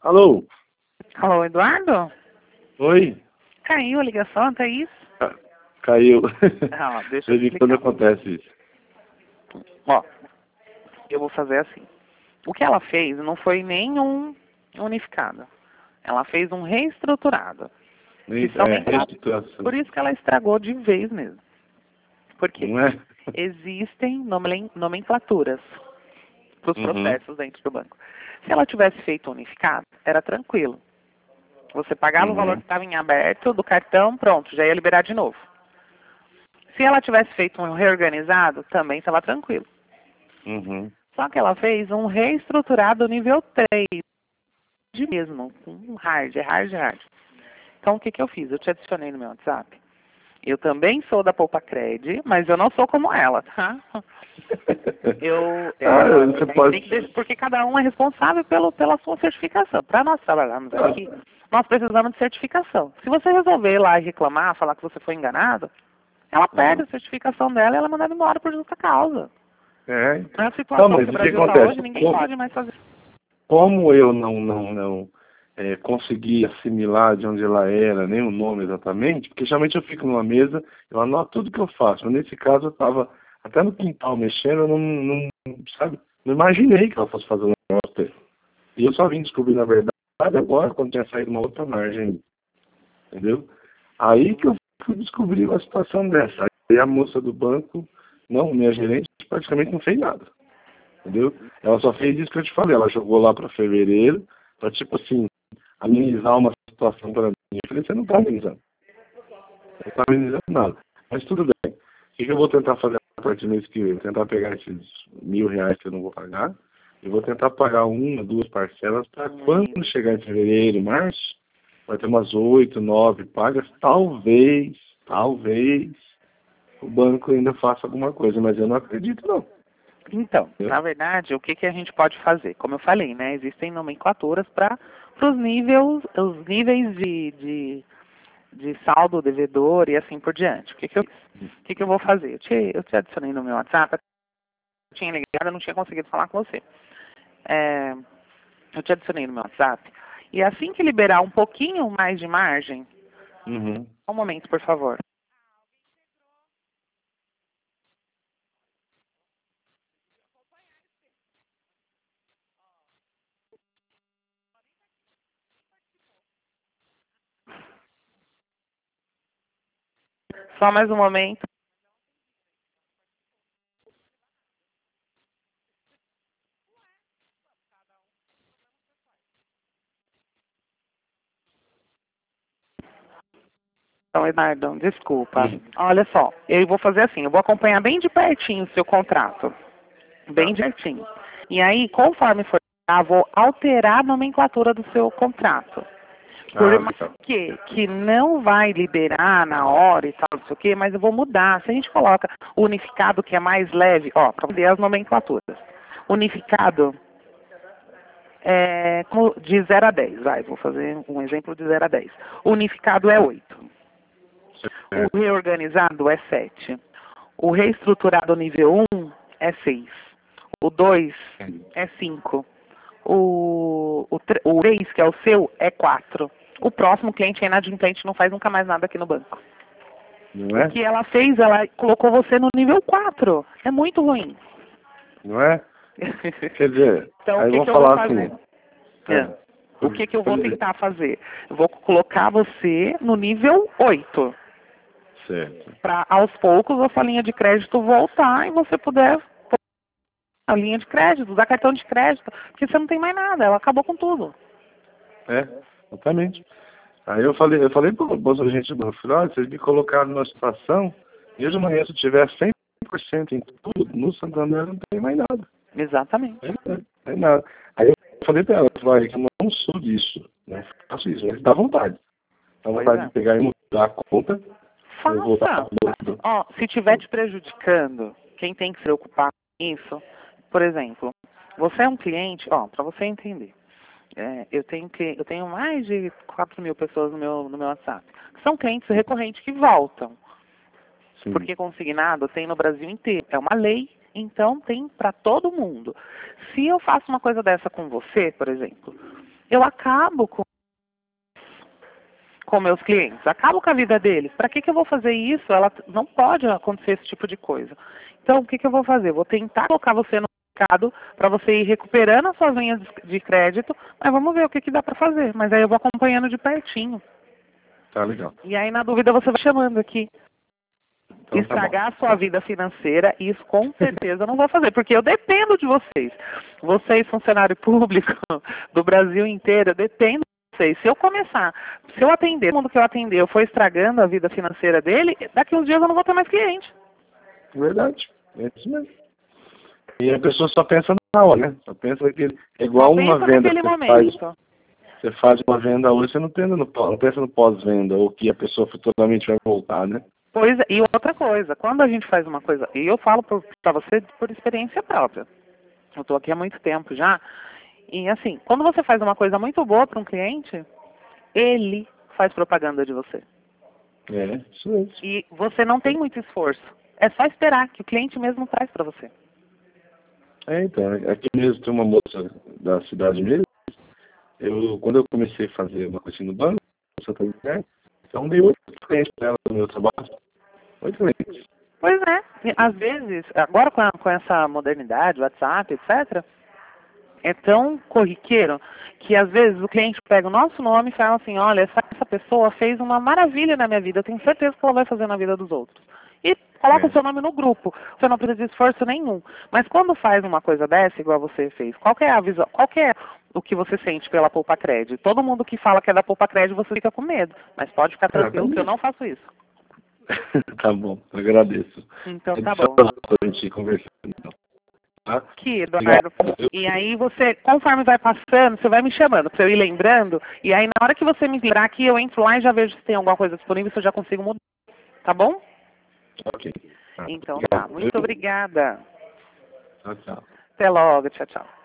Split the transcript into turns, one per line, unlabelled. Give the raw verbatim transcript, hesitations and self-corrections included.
Alô?
Alô, Eduardo?
Oi?
Caiu a ligação, tá isso?
Ah, caiu.
Ah, deixa eu
De
explicar.
quando acontece isso?
Ó, eu vou fazer assim. O que ela fez não foi nenhum unificado. Ela fez um reestruturado. Que são
É,
em quatro.
reestruturação.
Por isso que ela estragou de vez mesmo. Por quê?
Não é?
Existem nomen- nomenclaturas para os
Uhum.
processos dentro do banco. Se ela tivesse feito unificado, era tranquilo. Você pagava
Uhum.
o valor que estava em aberto do cartão, pronto, já ia liberar de novo. Se ela tivesse feito um reorganizado, também estava tranquilo.
Uhum.
Só que ela fez um reestruturado nível três, de mesmo, com hard, hard, hard. Então, o que, que eu fiz? Eu te adicionei no meu WhatsApp. Eu também sou da Poupa Cred, mas eu não sou como ela, tá? Eu, é,
Ah,
a
você
gente
pode...
tem que deixar- porque cada um é responsável pelo, pela sua certificação. Para nós trabalharmos aqui, nós precisamos de certificação. Se você resolver ir lá e reclamar, falar que você foi enganado, ela perde
Uhum.
a certificação dela e ela é mandada embora por justa causa.
É.
Na
Então,
situação
mas
que o
o que
Brasil está
acontece?
hoje, ninguém
Como,
pode mais fazer.
como eu não, não, não é, consegui assimilar de onde ela era, nem o nome exatamente, porque geralmente eu fico numa mesa, eu anoto tudo que eu faço. Mas nesse caso eu estava até no quintal mexendo, eu não, não, sabe, não imaginei que ela fosse fazer um negócio desse. E eu só vim descobrir, na verdade, agora, quando tinha saído uma outra margem, entendeu? Aí que eu fui descobrir uma situação dessa. Aí a moça do banco, não, minha gerente, praticamente não fez nada, entendeu? Ela só fez isso que eu te falei, ela jogou lá para fevereiro, para, tipo assim, amenizar uma situação para mim. Eu falei, você não está amenizando. Você não está amenizando nada. Mas tudo bem. O que eu vou tentar fazer a partir do mês que vem? Vou tentar pegar esses mil reais que eu não vou pagar, e vou tentar pagar uma, duas parcelas para quando chegar em fevereiro, março, vai ter umas oito, nove pagas, talvez, talvez o banco ainda faça alguma coisa, mas eu não acredito não.
Então, na verdade, o que, que a gente pode fazer? Como eu falei, né? Existem nomenclaturas para os níveis, os níveis de, de, de saldo devedor e assim por diante. O que, que eu fiz? O que, que eu vou fazer? Eu te, eu te adicionei no meu WhatsApp, eu tinha ligado, eu não tinha conseguido falar com você. É, eu te adicionei no meu WhatsApp. E assim que liberar um pouquinho mais de margem,
Uhum.
um momento, por favor. Só mais um momento. Então, Eduardo, desculpa.
Uhum.
Olha só, eu vou fazer assim, eu vou acompanhar bem de pertinho o seu contrato. Bem
Tá.
de pertinho. E aí, conforme for, eu vou alterar a nomenclatura do seu contrato. Por
Ah,
mais
legal.
que, que não vai liberar na hora e tal, não sei o quê, mas eu vou mudar. Se a gente coloca o unificado, que é mais leve, ó, para ver as nomenclaturas. Unificado é como de zero a dez, vai, vou fazer um exemplo de zero a dez. O unificado é oito. O
Certo.
reorganizado é sete. O reestruturado nível um é seis. O dois é cinco. O, o, tre- o três, que é o seu, é quatro. O próximo cliente é inadimplente, não faz nunca mais nada aqui no banco.
Não
O
é?
que ela fez, ela colocou você no nível quatro. É muito ruim.
Não é? Quer dizer,
Então, o
aí
que,
vamos
que eu vou
falar
fazer?
assim.
É.
É.
O que, que eu vou
Por exemplo.
tentar fazer? Eu vou colocar você no nível oito.
Certo.
Para, aos poucos, a sua linha de crédito voltar e você puder pôr a linha de crédito, usar cartão de crédito. Porque você não tem mais nada, ela acabou com tudo.
É, exatamente. Aí eu falei, eu falei pro moço gente do banco, falei, olha, vocês me colocaram numa situação, e hoje amanhã se eu tiver cem por cento em tudo, no Santander não tem mais nada.
Exatamente.
Não tem, não tem nada. Aí eu falei pra ela, falei, que eu não sou disso, não faço isso, mas dá vontade. Dá
Pois
vontade
é.
de pegar e mudar a conta, eu voltar
Faça.
pro outro.
Ó, se estiver te prejudicando, quem tem que se preocupar com isso, por exemplo, você é um cliente, ó, para você entender, é, eu tenho que eu tenho mais de quatro mil pessoas no meu no meu WhatsApp. São clientes recorrentes que voltam,
Sim.
porque consignado tem no Brasil inteiro, é uma lei, então tem para todo mundo. Se eu faço uma coisa dessa com você, por exemplo, eu acabo com com meus clientes, acabo com a vida deles. Para que que eu vou fazer isso? Ela não pode acontecer esse tipo de coisa. Então, o que que eu vou fazer? Vou tentar colocar você no mercado para você ir recuperando as suas linhas de crédito, mas vamos ver o que que dá para fazer. Mas aí eu vou acompanhando de pertinho.
Tá legal.
E aí, na dúvida, você vai chamando aqui.
Então,
Estragar
tá
a sua vida financeira, isso com certeza eu não vou fazer, porque eu dependo de vocês. Vocês, funcionário público do Brasil inteiro, eu dependo de vocês. Se eu começar, se eu atender, todo mundo que eu atender, eu for estragando a vida financeira dele, daqui uns dias eu não vou ter mais cliente.
Verdade, é isso mesmo. E a pessoa só pensa na hora, né? Só pensa naquele... É igual
Só
uma
pensa
venda que
naquele
você faz.
momento.
Você faz uma venda hoje, você não pensa no, pós- não pensa no pós-venda, ou que a pessoa futuramente vai voltar, né?
Pois é, e outra coisa, quando a gente faz uma coisa, e eu falo para você por experiência própria, eu estou aqui há muito tempo já, e assim, quando você faz uma coisa muito boa para um cliente, ele faz propaganda de você.
É, isso mesmo.
E você não tem muito esforço, é só esperar que o cliente mesmo faz para você.
É, então, aqui mesmo tem uma moça da cidade mesmo, eu, quando eu comecei a fazer uma coisa no banco, Santa Cruz, então dei oito clientes para ela no meu trabalho. Oito clientes.
Pois é, e às vezes, agora com, a, com essa modernidade, WhatsApp, etcétera, é tão corriqueiro que às vezes o cliente pega o nosso nome e fala assim, olha, essa, essa pessoa fez uma maravilha na minha vida, eu tenho certeza que ela vai fazer na vida dos outros. E coloca
É.
o seu nome no grupo, você não precisa de esforço nenhum. Mas quando faz uma coisa dessa, igual você fez, qual que é a visão, qual que é o que você sente pela Poupa Crédito? Todo mundo que fala que é da Poupa Crédito, você fica com medo. Mas pode ficar tranquilo que eu não faço isso.
Tá bom, agradeço.
Então
É
tá
só
bom.
pra gente conversar, então. Tá?
Aqui, Eduardo. E aí você, conforme vai passando, você vai me chamando para eu ir lembrando. E aí na hora que você me lembrar aqui, eu entro lá e já vejo se tem alguma coisa disponível, se eu já consigo mudar. Tá bom?
Ok. Tá.
Então tá. Muito obrigada.
Tchau, tchau.
Até logo. Tchau, tchau.